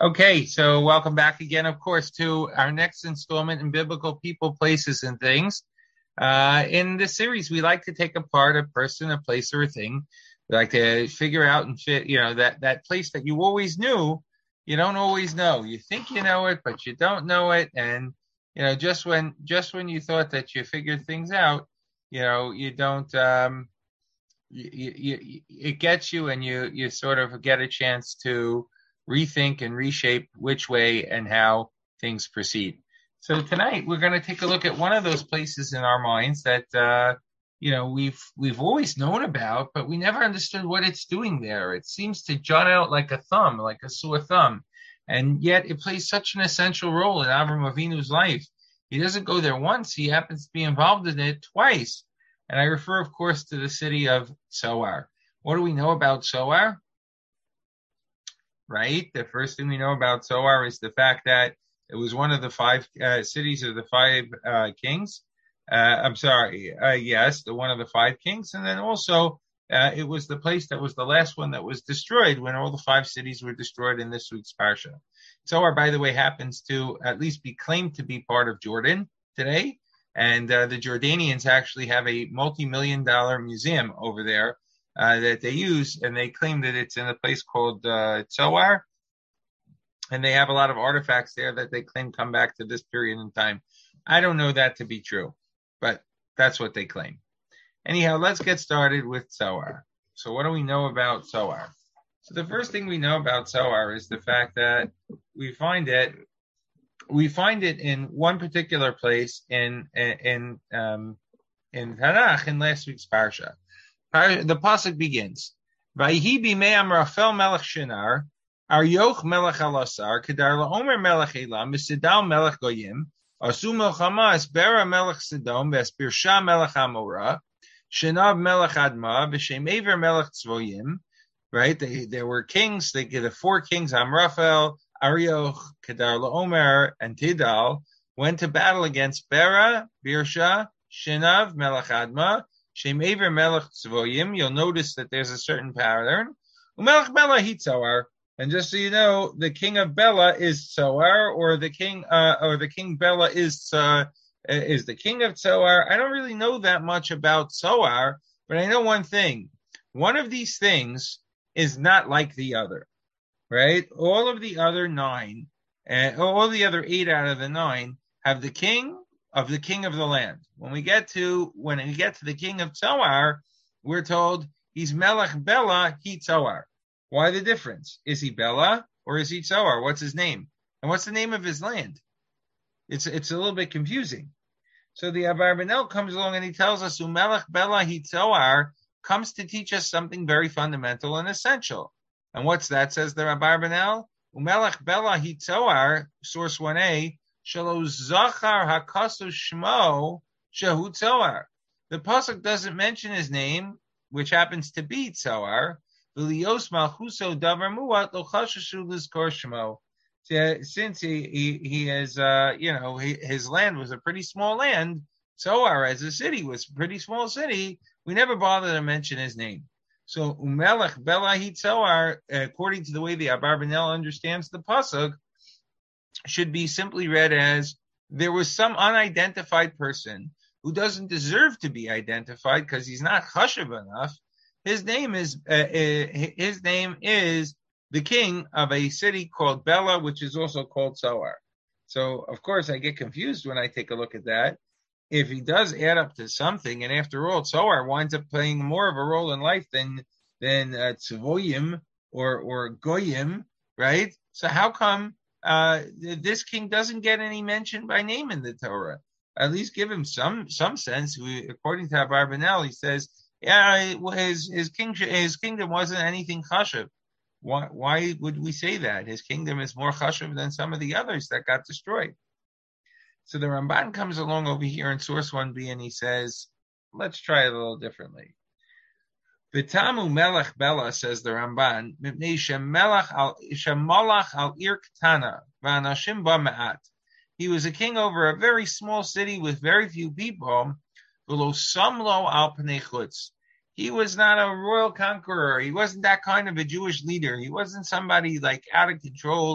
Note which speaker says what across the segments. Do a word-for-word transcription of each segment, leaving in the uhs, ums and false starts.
Speaker 1: Okay, so welcome back again, of course, to our next installment in Biblical People, Places, and Things. Uh, in this series, we like to take apart a person, a place, or a thing. We like to figure out and fit, you know, that, that place that you always knew, you don't always know. You think you know it, but you don't know it. And, you know, just when, just when you thought that you figured things out, you know, you don't, um, you, you, you, it gets you and you, you sort of get a chance to rethink and reshape which way and how things proceed. So tonight we're going to take a look at one of those places in our minds that uh, you know we've we've always known about, but we never understood what it's doing there. It seems to jut out like a thumb, like a sore thumb, and yet it plays such an essential role in Avram Avinu's life. He doesn't go there once; he happens to be involved in it twice. And I refer, of course, to the city of Tzoar. What do we know about Tzoar? Right? The first thing we know about Tzoar is the fact that it was one of the five uh, cities of the five uh, kings. Uh, I'm sorry. Uh, yes, the one of the five kings. And then also uh, it was the place that was the last one that was destroyed when all the five cities were destroyed in this week's Parsha. Tzoar, by the way, happens to at least be claimed to be part of Jordan today. And uh, the Jordanians actually have a multi-million dollar museum over there Uh, that they use, and they claim that it's in a place called uh, Tzoar, and they have a lot of artifacts there that they claim come back to this period in time. I don't know that to be true, but that's what they claim. Anyhow, let's get started with Tzoar. So what do we know about Tzoar? So the first thing we know about Tzoar is the fact that we find it, we find it in one particular place in in um, in Tanakh in last week's Parsha. The pasuk begins, Vayhi b'mei Amraphel melech Shinar, Aryoch melech Alasar, Kedar laomer melech Elam, V'sidal melech Goyim, Asu melchama Esbera melech Sidom, V'esbirsha melech Amorah, Shinav melech Adma, V'shemever melech Tzvoyim. Right? They, there were kings. They the four kings, Amraphel, Aryoch, Kedar laomer, and Tidal, went to battle against Bera, Birsha, Shinav melech Adma, Shemever Melech Tzvoyim. You'll notice that there's a certain pattern. Umelech Bela he Tzoar. And just so you know, the king of Bela is Tzoar, or the king, uh, or the king Bela is uh, is the king of Tzoar. I don't really know that much about Tzoar, but I know one thing: one of these things is not like the other, right? All of the other nine, and uh, all the other eight out of the nine have the king of the king of the land. When we get to when we get to the king of Tzoar, we're told he's Melech Bela, he Tzoar. Why the difference? Is he Bela or is he Tzoar? What's his name? And what's the name of his land? It's it's a little bit confusing. So the Abarbanel comes along and he tells us Umelech Bela he Tzoar comes to teach us something very fundamental and essential. And what's that? Says the Abarbanel? Umelech Bela he Tzoar, source one A. Shelo Zachar Hakasu Shmo Shehu Tzoar. The pasuk doesn't mention his name, which happens to be Tzoar. V'lios Malchuso Davar Muat Lo Chashashu Lizkor Shmo. Since he he, he is, uh, you know, he, his land was a pretty small land. Tzoar as a city was a pretty small city. We never bothered to mention his name. So Umelech Bela Hi Tzoar, according to the way the Abarbanel understands the pasuk, should be simply read as there was some unidentified person who doesn't deserve to be identified because he's not chashuv enough. His name is uh, uh, his name is the king of a city called Bela, which is also called Tzoar. So of course I get confused when I take a look at that. If he does add up to something, and after all, Tzoar winds up playing more of a role in life than than uh, Tzvoyim or or Goyim, right? So how come Uh, this king doesn't get any mention by name in the Torah? At least give him some some sense. We, according to Abarbanel, he says, "Yeah, his his king his kingdom wasn't anything chashuv." Why why would we say that? His kingdom is more chashuv than some of the others that got destroyed. So the Ramban comes along over here in source one B and he says, "Let's try it a little differently." V'tamu melech Bela, says the Ramban, mipnei shemelach al shemalach al ir ktana v'anashim ba ma'at. He was a king over a very small city with very few people. V'lo samlo al pnei chutz. He was not a royal conqueror. He wasn't that kind of a Jewish leader. He wasn't somebody like out of control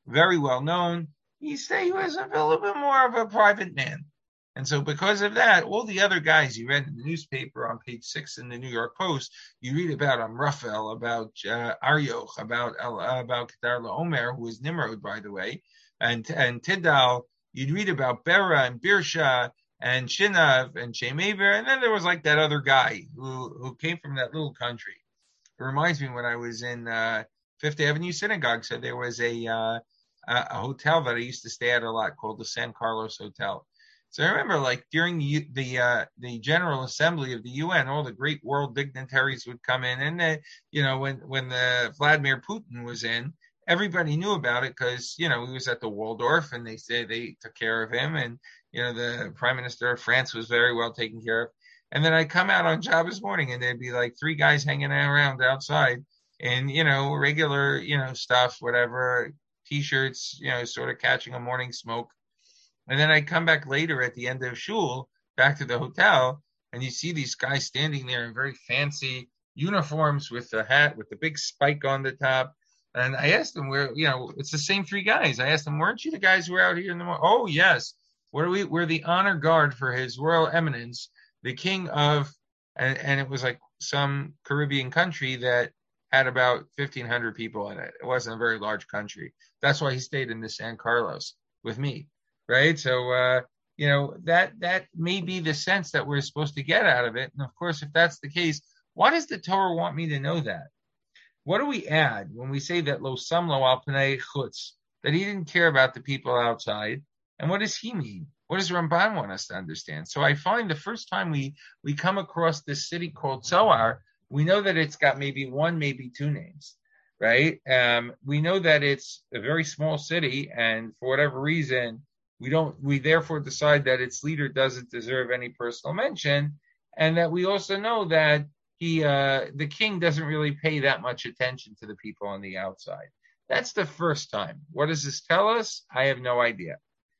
Speaker 1: very well known. He said he was a little bit more of a private man. And so because of that, all the other guys you read in the newspaper on page six in the New York Post, you read about Amraphel, about uh, Arioch, about uh, about Kedar Laomer, who was Nimrod, by the way, and and Tidal. You'd read about Bera and Birsha and Shinav and Shemever, and then there was like that other guy who, who came from that little country. It reminds me when I was in uh, Fifth Avenue Synagogue, so there was a, uh, a hotel that I used to stay at a lot called the San Carlos Hotel. So I remember, like, during the the, uh, the General Assembly of the U N, all the great world dignitaries would come in, and uh, you know, when when the Vladimir Putin was in, everybody knew about it because, you know, he was at the Waldorf, and they said they took care of him, and you know, the Prime Minister of France was very well taken care of. And then I'd come out on Shabbos morning, and there'd be like three guys hanging around outside, and you know, regular, you know, stuff, whatever, t-shirts, you know, sort of catching a morning smoke. And then I come back later at the end of shul, back to the hotel, and you see these guys standing there in very fancy uniforms with the hat, with the big spike on the top. And I asked them where, you know, it's the same three guys. I asked them, weren't you the guys who were out here in the morning? Oh, yes. What are we? We're the honor guard for His Royal Eminence, the King of, and, and it was like some Caribbean country that had about fifteen hundred people in it. It wasn't a very large country. That's why he stayed in the San Carlos with me. Right. So, uh, you know, that that may be the sense that we're supposed to get out of it. And of course, if that's the case, why does the Torah want me to know that? What do we add when we say that lo samlo al pnei chutz, that he didn't care about the people outside? And what does he mean? What does Ramban want us to understand? So I find the first time we, we come across this city called Zoar, we know that it's got maybe one, maybe two names, right? Um, we know that it's a very small city, and for whatever reason, We don't. We therefore decide that its leader doesn't deserve any personal mention, and that we also know that he, uh, the king, doesn't really pay that much attention to the people on the outside. That's the first time. What does this tell us? I have no idea.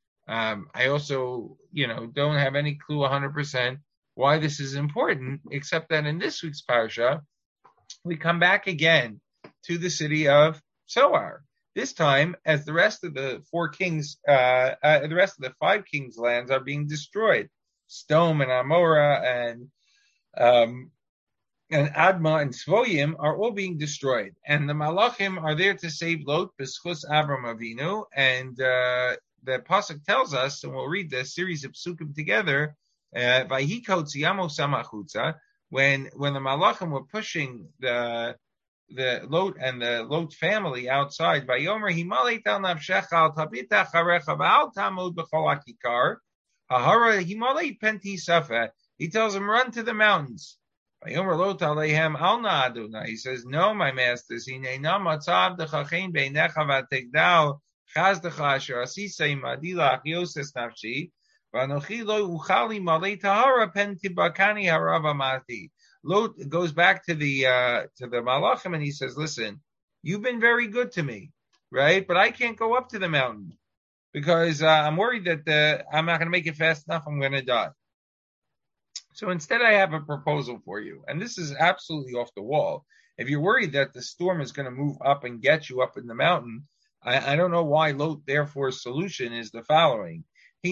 Speaker 1: Um, I also, you know, don't have any clue one hundred percent why this is important, except that in this week's parsha, we come back again to the city of Zoar. This time, as the rest of the four kings, uh, uh, the rest of the five kings' lands are being destroyed, Stone and Amora and um, and Adma and Svoyim are all being destroyed, and the Malachim are there to save Lot, B'schus Avram Avinu, and uh, the pasuk tells us, and we'll read the series of psukim together. Vayikot Tziyamo Samachutza, when when the Malachim were pushing the the Lot and the Lot family outside, Vayomer Himalet al nafshecha al tabita charecha v'al tamud b'chol hakikar hahara Himalet penti safa. He tells him, run to the mountains. Vayomer Lot alehem al na Adonai. He says, no, my masters. Hinena matzav dechachein beinecha v'ategdal chazdecha asher asisa imadilach yoses nafshi v'anochi lo uchali malei tahara penti bakani haravamati. Lot goes back to the uh, to the Malachim, and he says, listen, you've been very good to me, right? But I can't go up to the mountain because uh, I'm worried that uh, I'm not going to make it fast enough. I'm going to die. So instead, I have a proposal for you. And this is absolutely off the wall. If you're worried that the storm is going to move up and get you up in the mountain, I, I don't know why Lot, therefore, solution is the following.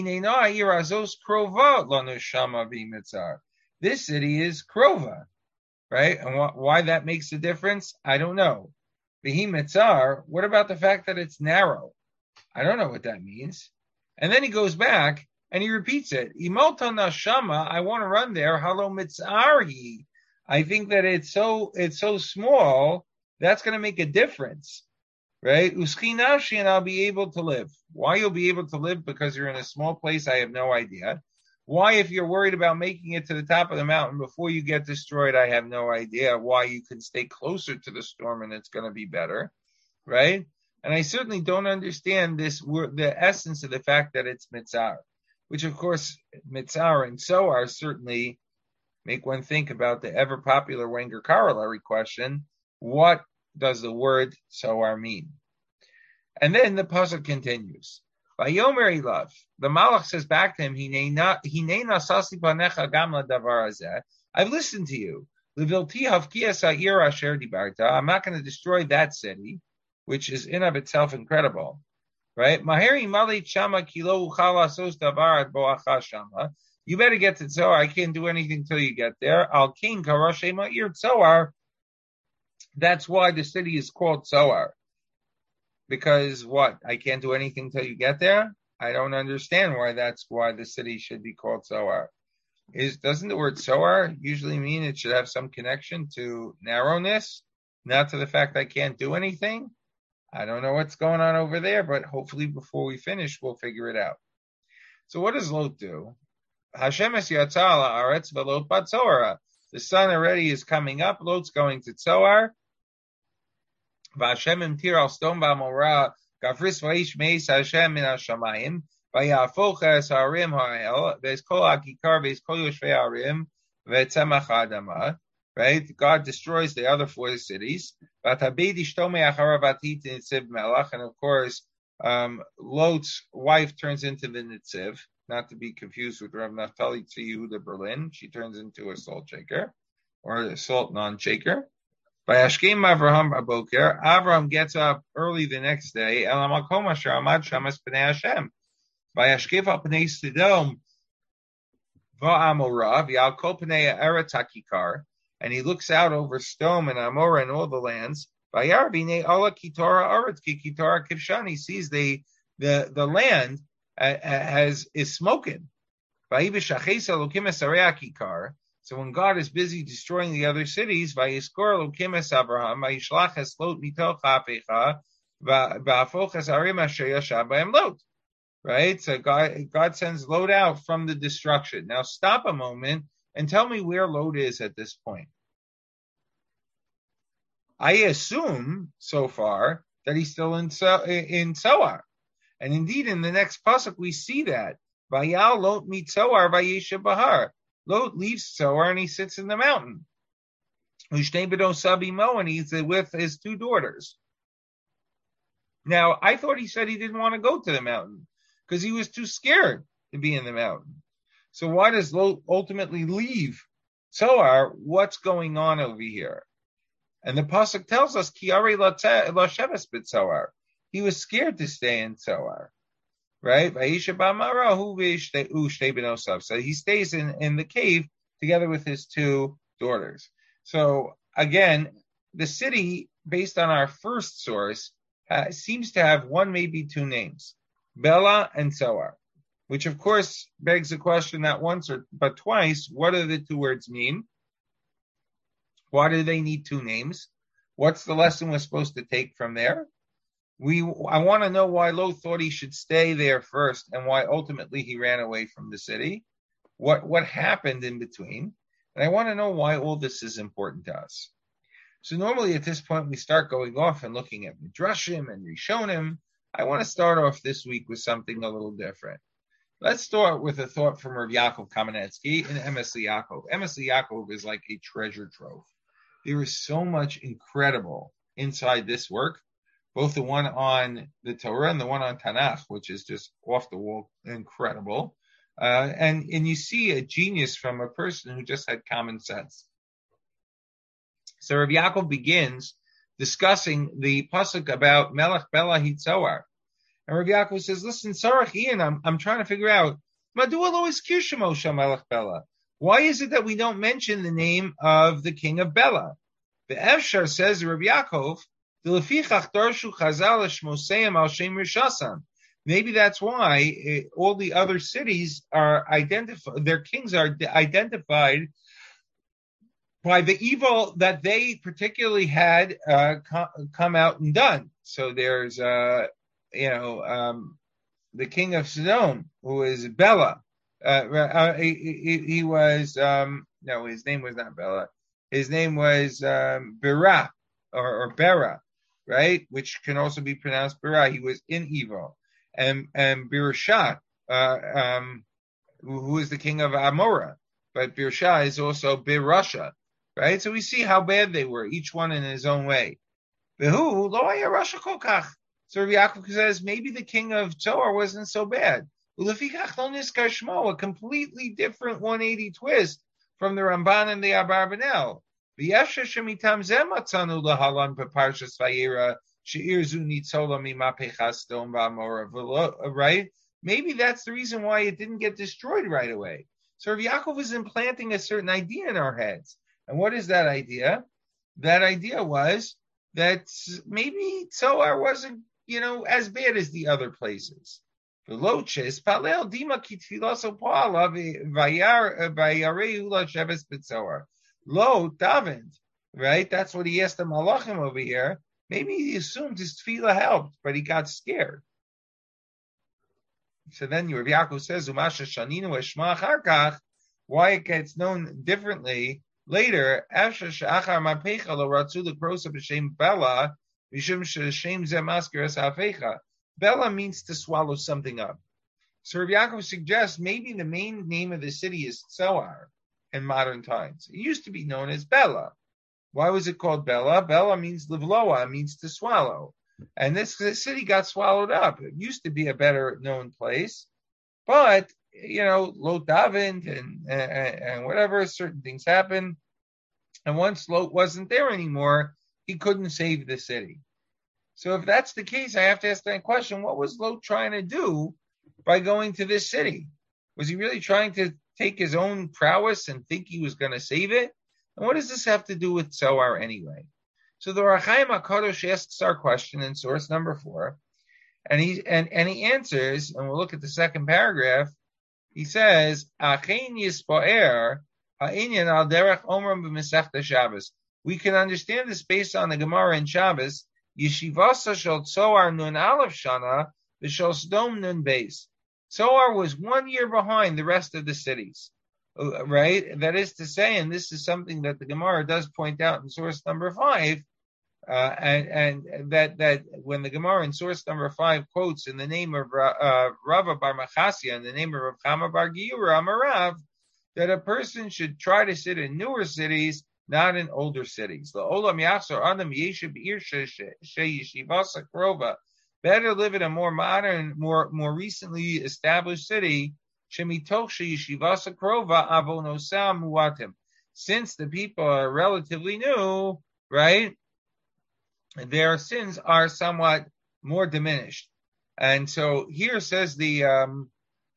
Speaker 1: This city is Krova, right? And wh- why that makes a difference, I don't know. Behimetzar, what about the fact that it's narrow? I don't know what that means. And then he goes back and he repeats it. Imolta nashama, I want to run there. Halo mitzari. I think that it's so it's so small, that's going to make a difference, right? Uschinashi, and I'll be able to live. Why you'll be able to live because you're in a small place, I have no idea. Why, if you're worried about making it to the top of the mountain before you get destroyed, I have no idea. Why you can stay closer to the storm and it's going to be better, right? And I certainly don't understand this, the essence of the fact that it's mitzar, which of course, mitzar and Zoar certainly make one think about the ever popular Wenger corollary question, what does the word Zoar mean? And then the pasuk continues. Vayomer Ilav, the Malach says back to him, I've listened to you. I'm not going to destroy that city, which is in of itself incredible. right? Maheri mali chama kilo chalasos davar boacha shama. You better get to Zohar. I can't do anything till you get there. Al king karashe ma'ir Zohar. That's why the city is called Zohar. Because what? I can't do anything till you get there? I don't understand why that's why the city should be called Zohar. Is doesn't the word Zohar usually mean it should have some connection to narrowness, not to the fact I can't do anything? I don't know what's going on over there, but hopefully before we finish, we'll figure it out. So what does Lot do? Hashem es yatzal haaretz v'Lot bat Zohar. The sun already is coming up. Lot's going to Zohar. V'Hashem imtir al stom ba'morah gafris va'ish meis Hashem min hashamayim v'yafoch es harim ha'el v'es kol ha'kikar v'es kol yoshvei harim v'etzemach ha'adama. Right? God destroys the other four cities. And of course, um, Lot's wife turns into the Nitziv, not to be confused with Rav Naftali Yehuda Berlin. She turns into a salt shaker, or a salt non-shaker. By Ashkem Avraham Aboker, Avraham gets up early the next day. By Ashkef al Pnei Sidom, Va'amorav, Yal Kol Pnei Eratakikar. And he looks out over Sodom and Amorah and all the lands. He sees the the the land uh, has is smoking. So when God is busy destroying the other cities, right? So God God sends Lot out from the destruction. Now stop a moment and tell me where Lot is at this point. I assume so far that he's still in so- in Zohar, and indeed in the next pasuk we see that. Vayal Lot meet Zohar vayeshev bahar. Lot leaves Zohar and he sits in the mountain. Ushnei b'no sabimo, and he's with his two daughters. Now I thought he said he didn't want to go to the mountain because he was too scared to be in the mountain. So why does Lot ultimately leave Zohar? What's going on over here? And the pasuk tells us, Ki ari lasheves b'Zohar. He was scared to stay in Zohar, right? So he stays in, in the cave together with his two daughters. So again, the city, based on our first source, uh, seems to have one, maybe two names, Bela and Zohar. Which, of course, begs the question not once or but twice, what do the two words mean? Why do they need two names? What's the lesson we're supposed to take from there? We, I want to know why Lot thought he should stay there first and why ultimately he ran away from the city. What, what happened in between? And I want to know why all this is important to us. So normally at this point, we start going off and looking at Midrashim and Rishonim. I want to start off this week with something a little different. Let's start with a thought from Rav Yaakov Kamenetsky in Emes Yaakov. Emes Yaakov is like a treasure trove. There is so much incredible inside this work, both the one on the Torah and the one on Tanakh, which is just off the wall incredible. Uh, and, and you see a genius from a person who just had common sense. So Rav Yaakov begins discussing the pasuk about Melech Bela Hitzoar. And Rav Yaakov says, listen, Sarach Ian, I'm, I'm trying to figure out, why is it that we don't mention the name of the king of Bela? The Efshar says, Rav Yaakov, maybe that's why it, all the other cities are identified, their kings are identified by the evil that they particularly had uh, co- come out and done. So there's, uh, you know, um, the king of Sodom, who is Bela. Uh, uh, he, he, he was, um, no, his name was not Bela. His name was um, Bera, or, or Bera, right? Which can also be pronounced Bera. He was in evil. And, and Birsha, uh, um, who is the king of Amorah. But Birsha is also Birusha, right? So we see how bad they were, each one in his own way. Behu, lo haya rasha kol kach. So Rabbi Yaakov says maybe the king of Zohar wasn't so bad. A completely different one eighty twist from the Ramban and the Abarbanel. right? Maybe that's the reason why it didn't get destroyed right away. So Rav Yaakov is implanting a certain idea in our heads. And what is that idea? That idea was that maybe Tzoar wasn't, you know, as bad as the other places. Lo davened, right? That's what he asked the Malachim over here. Maybe he assumed his tefillah helped, but he got scared. So then Rav Yaakov says, Umasha Shaninu Eshma Acharkach, why it gets known differently later. After Shachar Mapecha Lo Ratzu L'Krosa B'Shem Bella, Mishum Sheshem Zeh Masker Es Hafecha. Bella means to swallow something up. So Rav Yaakov suggests maybe the main name of the city is Tzoar in modern times. It used to be known as Bella. Why was it called Bella? Bella means Livloa, means to swallow. And this, this city got swallowed up. It used to be a better known place, but, you know, Lot davened and, and, and whatever, certain things happened. And once Lot wasn't there anymore, he couldn't save the city. So if that's the case, I have to ask that question, what was Lot trying to do by going to this city? Was he really trying to take his own prowess and think he was going to save it? And what does this have to do with Tzoar anyway? So the Ohr HaChaim HaKadosh asks our question in source number four, and he and, and he answers, and we'll look at the second paragraph. He says, "Achein yispoer ha'inyan al derech omram b'Masechta Shabbos." We can understand this based on the Gemara in Shabbos. Yeshivasa shel Tzoar nun aleph shana v'shel Sodom nun beis. Tzoar was one year behind the rest of the cities. Right? That is to say, and this is something that the Gemara does point out in source number five, uh, and, and that that when the Gemara in source number five quotes in the name of uh, Rava bar Machasia and the name of Rav Chama bar Giyura Amarav, that a person should try to sit in newer cities, not in older cities. The Olam Yachzor Adam Yeshiv Ir Sheyeshivasa Krova. Better live in a more modern, more more recently established city. Since the people are relatively new, right, their sins are somewhat more diminished. And so here says the um,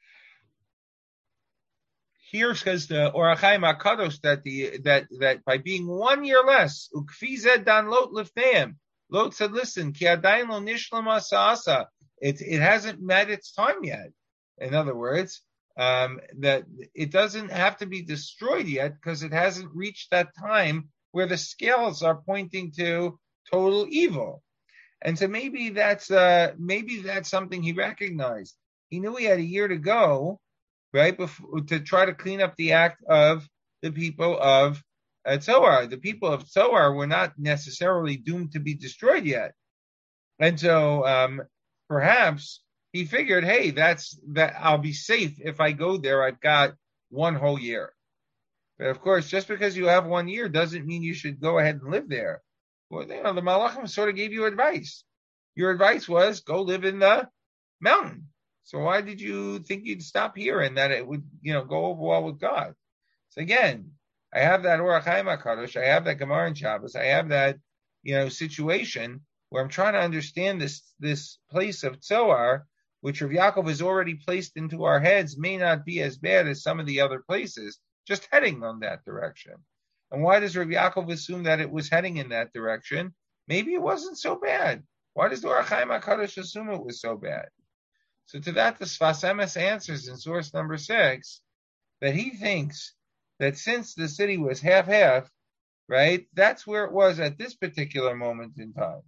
Speaker 1: here says the Ohr HaChaim HaKadosh that the that that by being one year less, ukfized dan Lot lifneim. Lot said, "Listen, ki adayin lo nishlam asa. It it hasn't met its time yet." In other words, Um, that it doesn't have to be destroyed yet because it hasn't reached that time where the scales are pointing to total evil. And so maybe that's uh, maybe that's something he recognized. He knew he had a year to go, right, before, to try to clean up the act of the people of uh, Tzoar. The people of Tzoar were not necessarily doomed to be destroyed yet. And so um, perhaps he figured, hey, that's that I'll be safe if I go there. I've got one whole year. But of course, just because you have one year doesn't mean you should go ahead and live there. Well, you know, the Malachim sort of gave you advice. Your advice was go live in the mountain. So why did you think you'd stop here and that it would, you know, go over well with God? So again, I have that Ohr HaChaim HaKadosh, I have that Gemara in Shabbos, I have that, you know, situation where I'm trying to understand this this place of Tzoar, which Rav Yaakov has already placed into our heads, may not be as bad as some of the other places, just heading on that direction. And why does Rav Yaakov assume that it was heading in that direction? Maybe it wasn't so bad. Why does the Ohr HaChaim HaKadosh assume it was so bad? So to that, the Sfas Emes answers in source number six that he thinks that since the city was half-half, right, that's where it was at this particular moment in time.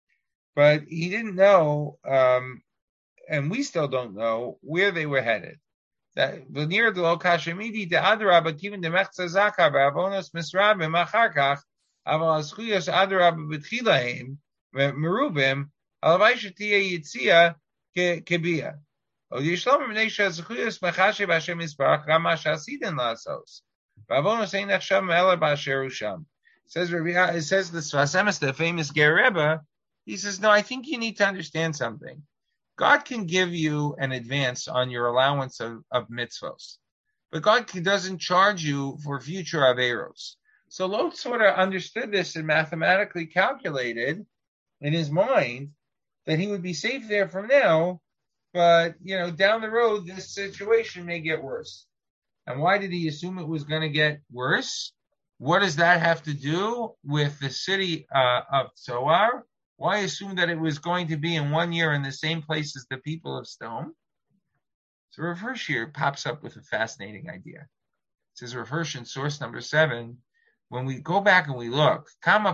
Speaker 1: But he didn't know, um, and we still don't know, where they were headed. That near the Lokashemidi de Adraba, even the Mechza Zakar, Avonos Misrabim, Acharkach, Aval Aschuyas Adraba Betchilaim, Merubim, Alavaishatia Yitzia Kebia. O Yishlom Mnesha Zachuyas Machashe Bashem Isbarach, Ramash Asidin Lasos. Avonos Ein Achsham Ela Basherusham. Says it says the Sfas Emes, the famous Ger Rebbe, he says, no, I think you need to understand something. God can give you an advance on your allowance of, of mitzvos, but God doesn't charge you for future averos. So Lot sort of understood this and mathematically calculated in his mind that he would be safe there from now, but, you know, down the road, this situation may get worse. And why did he assume it was going to get worse? What does that have to do with the city uh, of Tzoar? Why assume that it was going to be in one year in the same place as the people of Stone? So Rav Hirsch here pops up with a fascinating idea. It says Rav Hirsch in source number seven, when we go back and we look,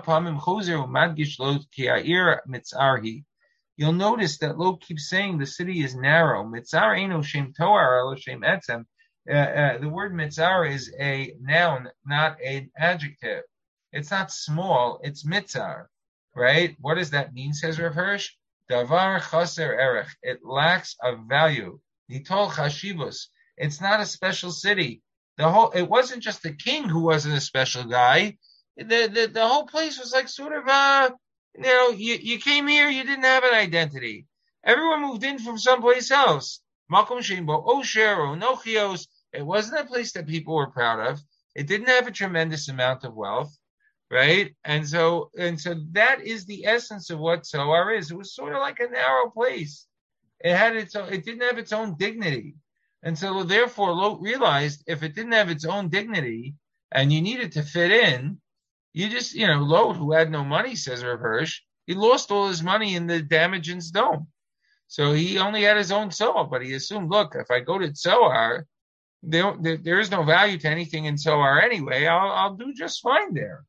Speaker 1: you'll notice that Lot keeps saying the city is narrow. Mitzar eino shem toar elo shem etzem. Uh, uh, the word mitzar is a noun, not an adjective. It's not small, it's mitzar, right? What does that mean, says Rav Hirsch? Davar chaser erech. It lacks a value. Nitol chashivus. It's not a special city. The whole, it wasn't just the king who wasn't a special guy. The, the, the whole place was like sort of, uh, you know, you, you came here, you didn't have an identity. Everyone moved in from someplace else. Makom Shimbo, Osher, or Nochios. It wasn't a place that people were proud of. It didn't have a tremendous amount of wealth, right? And so, and so that is the essence of what Tzoar is. It was sort of like a narrow place. It had its own, it didn't have its own dignity. And so therefore Lot realized if it didn't have its own dignity and you needed to fit in, you just, you know, Lot, who had no money, says Rav Hirsch, he lost all his money in the damage in Sdom. So he only had his own soul, but he assumed, look, if I go to Tzoar, there, there, there is no value to anything in Tzoar anyway. I'll, I'll do just fine there.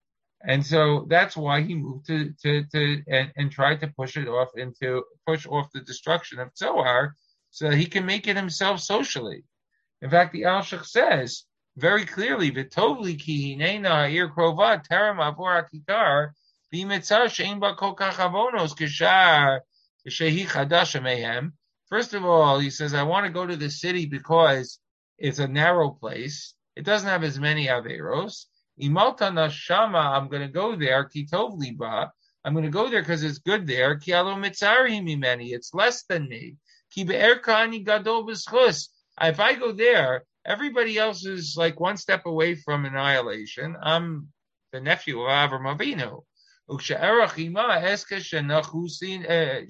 Speaker 1: And so that's why he moved to, to, to and, and tried to push it off into, push off the destruction of Tzoar so that he can make it himself socially. In fact, the Alshich says very clearly, V'tovli ki hinena ha'ir krova terem avor hakitar b'mitzar she'en ba kol kach avonos k'shar shehi chadash mehem. First of all, he says, I want to go to the city because it's a narrow place. It doesn't have as many averos. Imalta nashama, I'm going to go there. Kitovli ba, I'm going to go there because it's good there. Ki alo mitzari mimeni, it's less than me. Ki be'erka ani gadol b'schus. If I go there, everybody else is like one step away from annihilation. I'm the nephew of Avram Avinu. Ukshe'erach ima eske shenachusin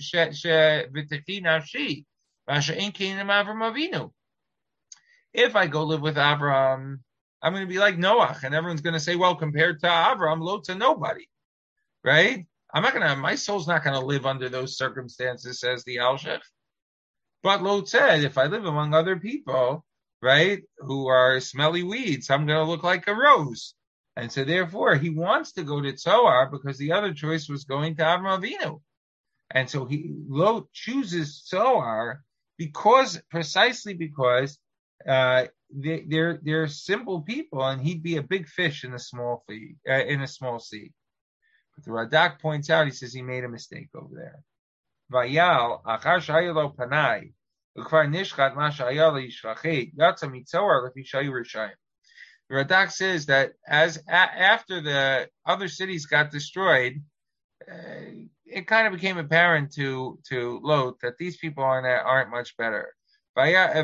Speaker 1: v'techi nafshi masha'in kinem Avram Avinu. If I go live with Avram, I'm going to be like Noach, and everyone's going to say, well, compared to Avram, Lot's a nobody, right? I'm not going to, my soul's not going to live under those circumstances, says the Alshich. But Lot said, if I live among other people, right, who are smelly weeds, I'm going to look like a rose. And so therefore, he wants to go to Tzoar because the other choice was going to Avram Avinu. And so he, Lot chooses Tzoar because, precisely because, uh, they, they're, they're simple people and he'd be a big fish in a small sea, uh, in a small sea. But the Radak points out, he says he made a mistake over there. Vayal, achar shayalo panai, ukvar nishchat ma shayalo yishrachet, yatsa mitzoar lefi shayu rishayim. The Radak says that as a, after the other cities got destroyed, uh, it kind of became apparent to to Lot that these people aren't aren't much better. He got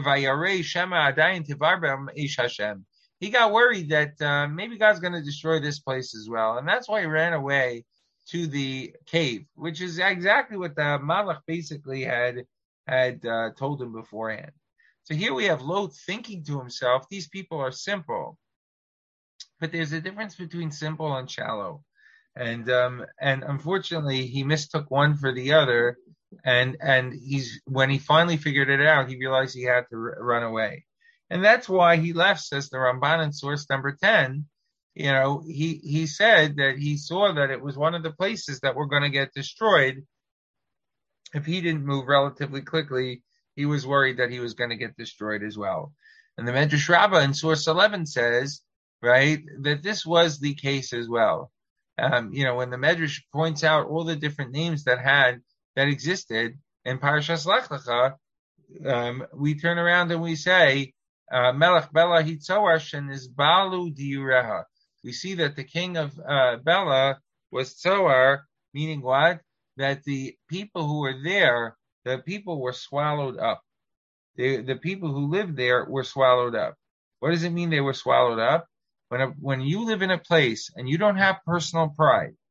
Speaker 1: worried that uh, maybe God's going to destroy this place as well, and that's why he ran away to the cave, which is exactly what the Malach basically had had uh, told him beforehand. So here we have Lot thinking to himself, these people are simple, but there's a difference between simple and shallow, and um, and unfortunately he mistook one for the other. And and he's when he finally figured it out, he realized he had to r- run away, and that's why he left. Says the Ramban in source number ten. You know, he he said that he saw that it was one of the places that were going to get destroyed. If he didn't move relatively quickly, he was worried that he was going to get destroyed as well. And the Medrash Rabbah in source eleven says, right, that this was the case as well. Um, you know, when the Medrash points out all the different names that had that existed in Parashas Lech Lecha, um, we turn around and we say, uh, Melech Bela Hitzoar Shenis Balu Diureha. We see that the king of uh, Bela was Tzoar, meaning what? That the people who were there, the people were swallowed up. The, the people who lived there were swallowed up. What does it mean they were swallowed up? When a, when you live in a place and you don't have personal pride,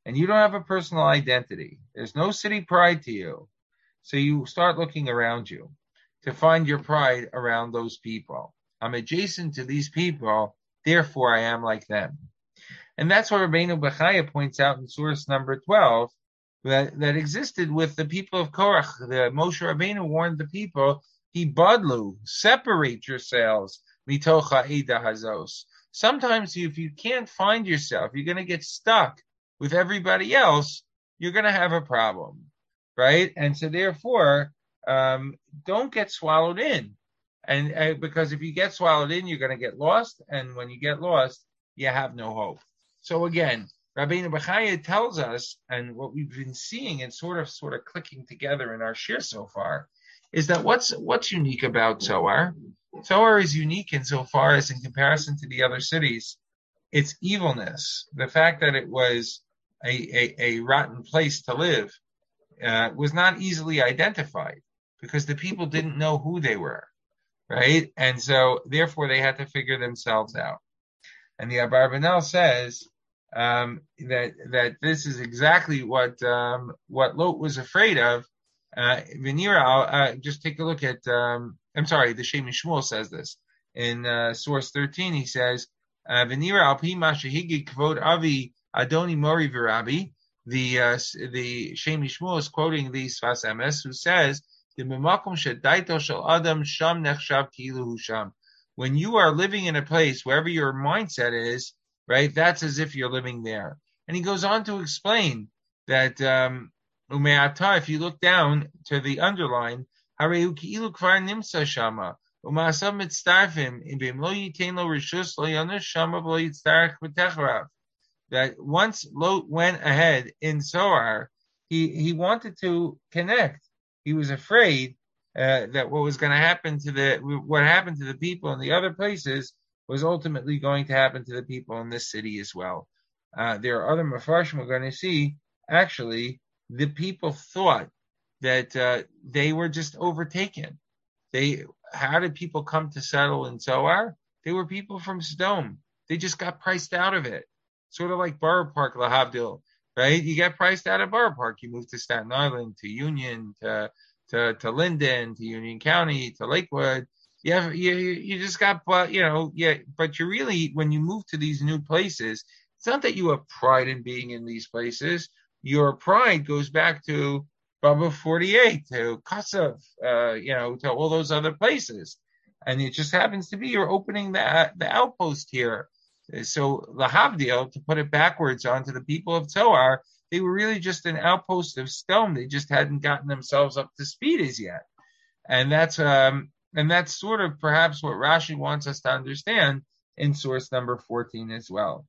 Speaker 1: and you don't have a personal identity. There's no city pride to you. So you start looking around you to find your pride around those people. I'm adjacent to these people, therefore I am like them. And that's what Rabbeinu Bechaya points out in source number twelve, that, that existed with the people of Korach. The Moshe Rabbeinu warned the people, Hibadlu, separate yourselves, mitocha eda hazos. Sometimes if you can't find yourself, you're going to get stuck with everybody else, you're going to have a problem, right? And so therefore, um, don't get swallowed in. And uh, because if you get swallowed in, you're going to get lost. And when you get lost, you have no hope. So again, Rabbeinu Bechaya tells us, and what we've been seeing and sort of sort of clicking together in our shir so far, is that what's what's unique about Zohar? Zohar is unique insofar as, in comparison to the other cities, its evilness, the fact that it was a, a, a rotten place to live, uh, was not easily identified because the people didn't know who they were, right? And so therefore they had to figure themselves out. And the Abarbanel says um, that that this is exactly what um, what Lot was afraid of. Uh, Venira, uh, just take a look at. Um, I'm sorry, the Shem Shmuel says this in uh, source thirteen. He says, "Venira al pi ma shehigi kvod avi adoni mori v'rabi." The uh, the Shem Shmuel is quoting the Sfas Emes, who says, "The memakom shedaito shel adam sham nechshav kilu hu sham." When you are living in a place, wherever your mindset is, right, that's as if you're living there. And he goes on to explain that, um, umeata, if you look down to the underline, hareu ki'ilu kvar nimsa shama, uma'asav mitztarfim, ibim lo yitain lo rishus lo yanush shama lo yitztarach v'techrav. That once Lot went ahead in Zohar, he, he wanted to connect. He was afraid Uh, that what was going to happen to the, what happened to the people in the other places was ultimately going to happen to the people in this city as well. Uh, there are other Mefarshim we're going to see, actually, the people thought that uh, they were just overtaken. They, how did people come to settle in Zohar? They were people from Sodom. They just got priced out of it. Sort of like Borough Park, Lahavdil, right? You get priced out of Borough Park. You move to Staten Island, to Union, to To, to Linden, to Union County, to Lakewood. Yeah, you, you just got, you know, yeah, but you really, when you move to these new places, it's not that you have pride in being in these places. Your pride goes back to Baba forty-eight, to Kasav, uh, you know, to all those other places. And it just happens to be you're opening the, the outpost here. So the Havdil, to put it backwards onto the people of Zohar, they were really just an outpost of stone. They just hadn't gotten themselves up to speed as yet. And that's um, and that's sort of perhaps what Rashi wants us to understand in source number fourteen as well.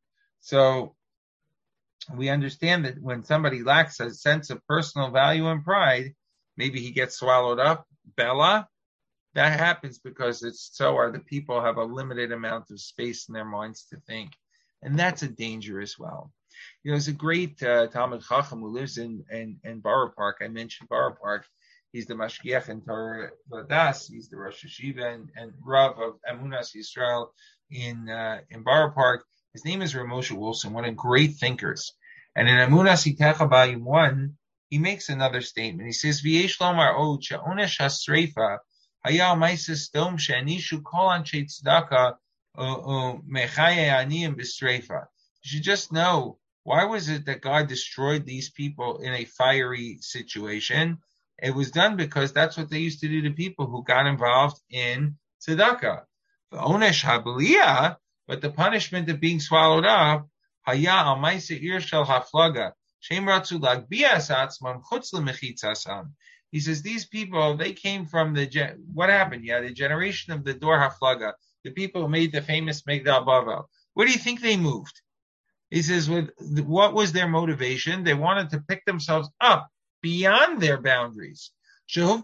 Speaker 1: So we understand that when somebody lacks a sense of personal value and pride, maybe he gets swallowed up. Bella, that happens because it's so are the people have a limited amount of space in their minds to think. And that's a danger as well. You know, there's a great uh, Talmud Chacham who lives in, in, in Borough Park. I mentioned Borough Park. He's the Mashgiach in Torah Vadas. He's the Rosh Hashiva and, and Rav of Emunas Yisrael in uh, in Borough Park. His name is Ramosha Wilson, one of great thinkers. And in Emunas Itecha Volume one, he makes another statement. He says, V'yesh lomar od she'onesh hasreifa hayal maisis dom she'anishu kol anshe tzedaka mechaye aniyim b'streifa. You should just know, why was it that God destroyed these people in a fiery situation? It was done because that's what they used to do to people who got involved in tzedakah. The onesh habliyah, but the punishment of being swallowed up, haya al ma'aseh ir shel haflaga, shem ratzu lagbias atzmam chutz lemechitzasam. He says these people, they came from the, what happened? Yeah, the generation of the Dor Haflaga, the people who made the famous Migdal Bavel. Where do you think they moved? He says, what was their motivation? They wanted to pick themselves up beyond their boundaries. We say in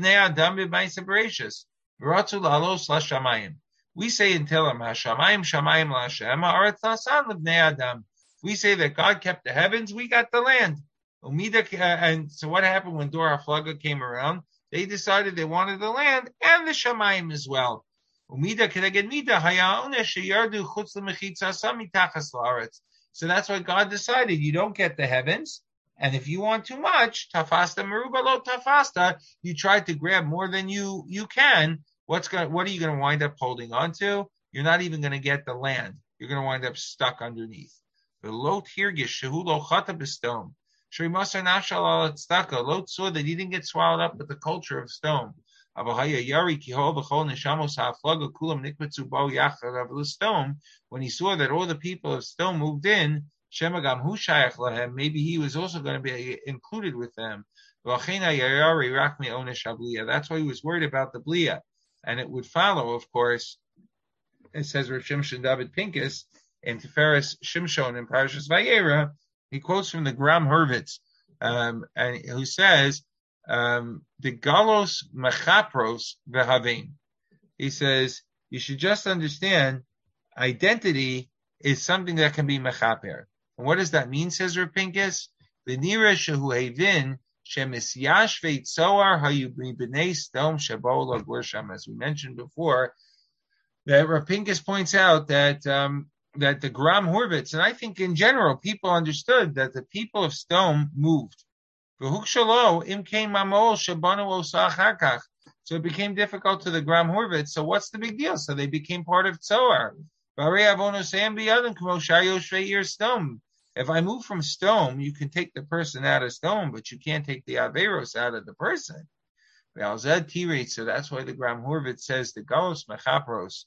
Speaker 1: Tehillim, Hashamayim Shamayim Lashem, Haaretz Nasan L'bnei Adam. We say that God kept the heavens, we got the land. And so what happened when Dor HaFlaga came around? They decided they wanted the land and the Shamayim as well. So that's why God decided you don't get the heavens. And if you want too much, tafasta meruba lo tafasta, you try to grab more than you, you can. What's going, what are you going to wind up holding on to? You're not even going to get the land. You're going to wind up stuck underneath. The Lot hirgish shehu lo chata b'stone. Shrimasar nashal al tzedakah. Lot saw that he didn't get swallowed up with the culture of stone. Abahaya yari kihol b'chol neshamos ha'aflaga kulam nikbetzu bo yachad of the stone. When he saw that all the people of stone moved in, shemagam hu shayach lahem. Maybe he was also going to be included with them. That's why he was worried about the blia. And it would follow, of course, it says Rav Shimshon David Pincus in Tiferes Shimshon in Parashas Vayera. He quotes from the Gram Hurwitz, um, and who says, um, "The galos mechapros vehavim." He says you should just understand identity is something that can be mechaper. And what does that mean? Says Rav Pincus, "The nira shehu hevin." As we mentioned before, that Rav Pincus points out that um, that the Gram Hurwitz, and I think in general people understood that the people of Stone moved. So it became difficult to the Gram Hurwitz. So what's the big deal? So they became part of Tzohar. If I move from stone, you can take the person out of stone, but you can't take the Averos out of the person. So that's why the Gram Hurwitz says the Galos Mechapros.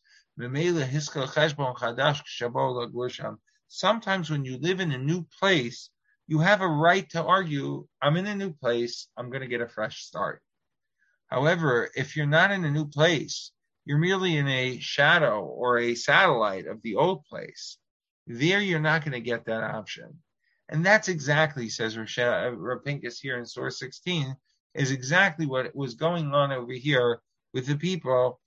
Speaker 1: Sometimes when you live in a new place, you have a right to argue, I'm in a new place, I'm going to get a fresh start. However, if you're not in a new place, you're merely in a shadow or a satellite of the old place. There, you're not going to get that option. And that's exactly, says Rav Pincus here in source sixteen, is exactly what was going on over here with the people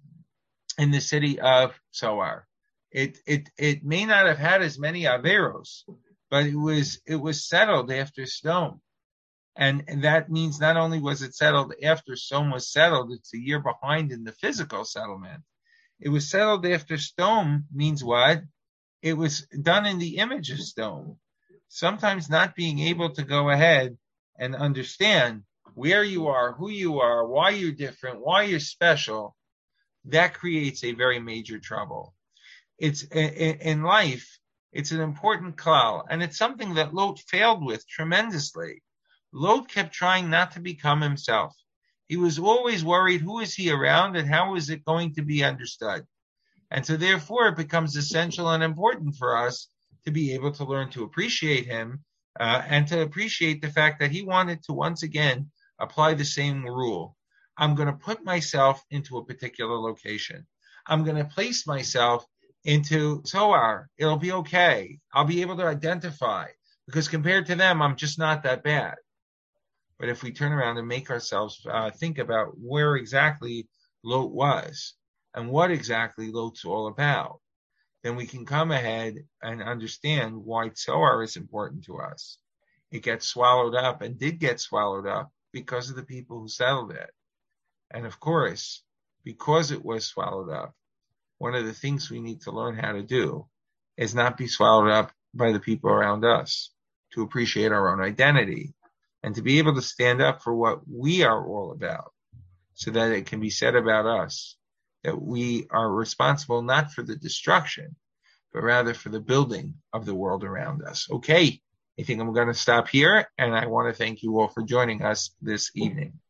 Speaker 1: in the city of Tzohar. It, it, it may not have had as many Averos, but it was, it was settled after stone. And, and that means not only was it settled after stone was settled, it's a year behind in the physical settlement. It was settled after stone means what? It was done in the image of stone. Sometimes not being able to go ahead and understand where you are, who you are, why you're different, why you're special, that creates a very major trouble. It's in life, it's an important klal, and it's something that Lot failed with tremendously. Lot kept trying not to become himself. He was always worried, who is he around and how is it going to be understood? And so therefore it becomes essential and important for us to be able to learn to appreciate him uh, and to appreciate the fact that he wanted to once again apply the same rule. I'm going to put myself into a particular location. I'm going to place myself into Tzohar. It'll be okay. I'll be able to identify because compared to them, I'm just not that bad. But if we turn around and make ourselves uh, think about where exactly Lot was, and what exactly Lot's all about, then we can come ahead and understand why Tzohar is important to us. It gets swallowed up and did get swallowed up because of the people who settled it. And of course, because it was swallowed up, one of the things we need to learn how to do is not be swallowed up by the people around us, to appreciate our own identity and to be able to stand up for what we are all about so that it can be said about us that we are responsible not for the destruction, but rather for the building of the world around us. Okay, I think I'm going to stop here, and I want to thank you all for joining us this evening.